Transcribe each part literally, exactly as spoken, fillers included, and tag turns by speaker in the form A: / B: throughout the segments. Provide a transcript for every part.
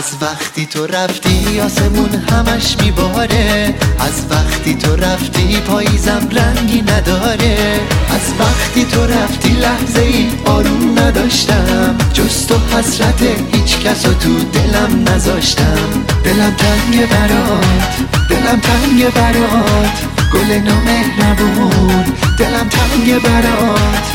A: وقتی تو رفتی آسمون همش میباره، از وقتی تو رفتی پاییزم رنگی نداره، از وقتی تو رفتی لحظه ای آروم نداشتم، جز تو حسرت هیچ کس رو تو دلم نذاشتم. دلم تنگ برات، دلم تنگ برات، گل نامهربون، دلم تنگ برات.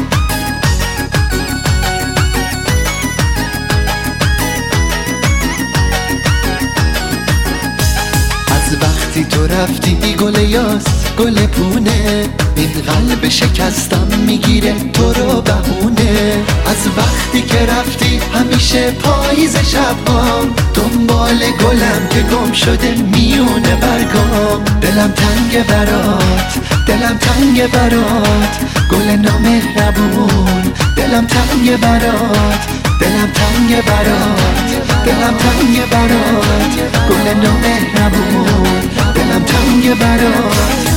A: وقتی تو رفتی گل یاس گل پونه، این قلب شکستم میگیره تو رو بهونه. از وقتی که رفتی همیشه پاییز شبام دنبال گلم که گم شده میونه برگام. دلم تنگ برات، دلم تنگ برات، گل نامهربون، دلم تنگ برات، دلم تنگ برات، دلم تنگ برات، گل نامهربون، دلم تنگ برات.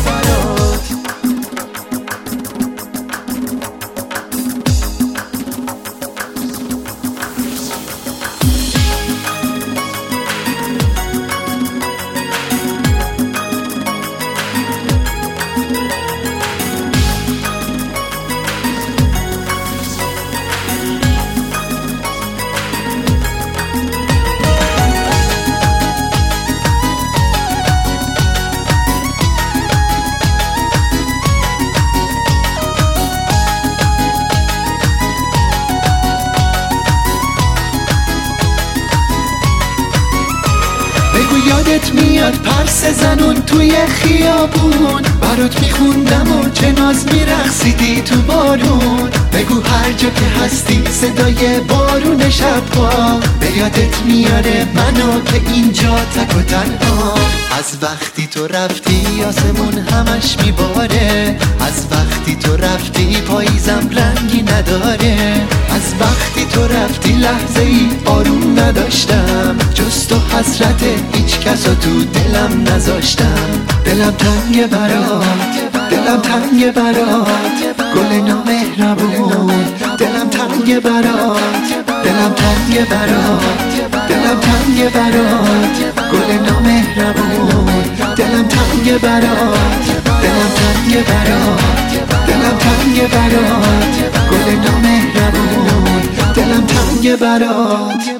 A: یادت میاد پرس زنون توی خیابون، برات میخوندم و چه ناز میرقصیدی تو بارون. بگو هر جا که هستی صدای بارون شبها به یادت میاره منو که اینجا تک و تنها. از وقتی تو رفتی آسمون همش میباره، از وقتی تو رفتی پاییزم رنگی نداره، از وقتی تو رفتی لحظه ای آروم نداشتم، جز تو حسرت هیچ کس رو تو دلم نذاشتم. دلم تنگ برات، دلم تنگ برات، گل نامهربون، دلم تنگ برات، دلم تنگ برات، دلم تنگ برات، گل نامهربون، دلم تنگ برات، دلم تنگ برات، دلم تنگ برات، گل نامهربون، دلم تنگ برات.